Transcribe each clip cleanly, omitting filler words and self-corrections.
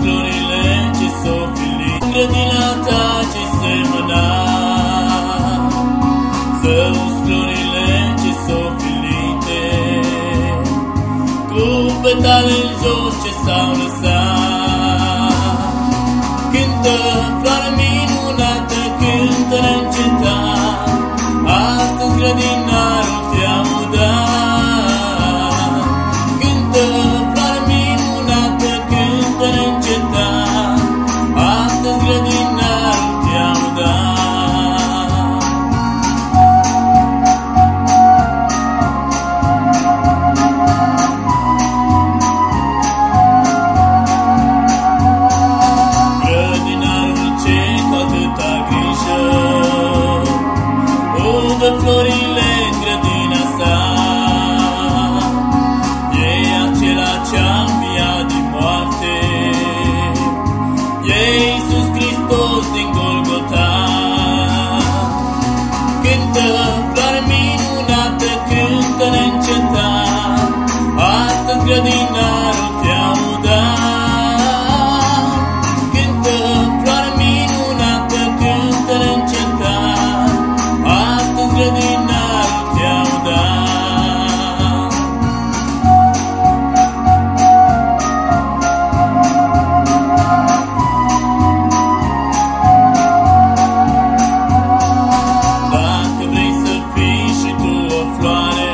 florile ce s-o filit, grădina ta ce semăna. Să-uzi florile ce s-o filite, cu petale în jos ce s-au lăsat. Cântă, floare minunată, cântă neîncetat, astăzi grădinarul te-a udat. Cântă, floare minunată, cântă neîncetat, astăzi grădinarul te-a udat. Udă florile în grădina sa, e acela ce-a înviat din moarte, e Iisus Hristos din Golgota. Cântă, floare minunată, cântă neîncetat, astăzi grădinarul te-a udat. Cântă, floare minunată, cântă neîncetat, astăzi grădinarul te-a udat. Dacă vrei să fii și tu o floare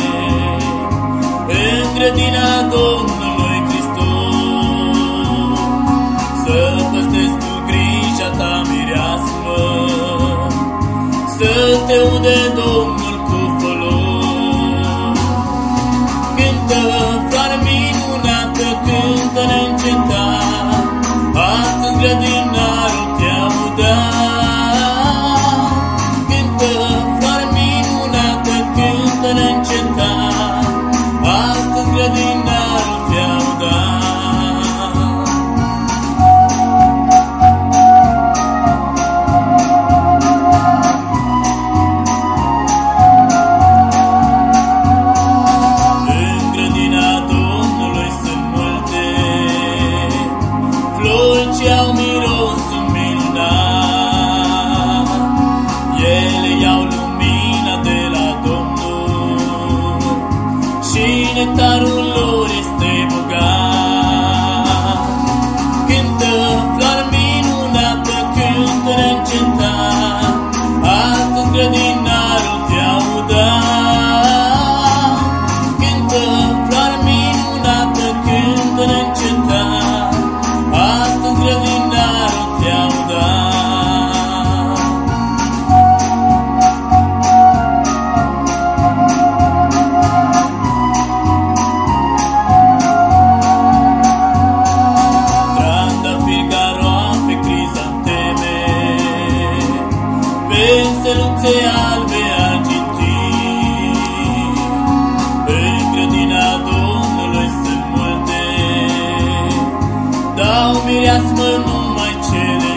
în grădina Domnului Hristos, să păstrezi cu grija ta mireasmă, să te ude Domnul cu folos. Cântă, floare minunată, cântă neîncetat, astăzi grădinarul te-a udat. Cântă, floare minunată, cântă neîncetat, astăzi grădinarul te-a udat. Ce au mirosul minunat, ele iau lumina de la Domnul și nectarul lor este bogat. Cântă, floare minunată, cântă neîncetat, astăzi grădinarul te-a udat. Cântă, floare minunată, cântă neîncetat, astăzi grădinarul te-a udat. Trandafiri, garoafe, crizanteme, penseluțe albe, argintii, în grădina Domnului sunt multe, dau mireasmă numai cele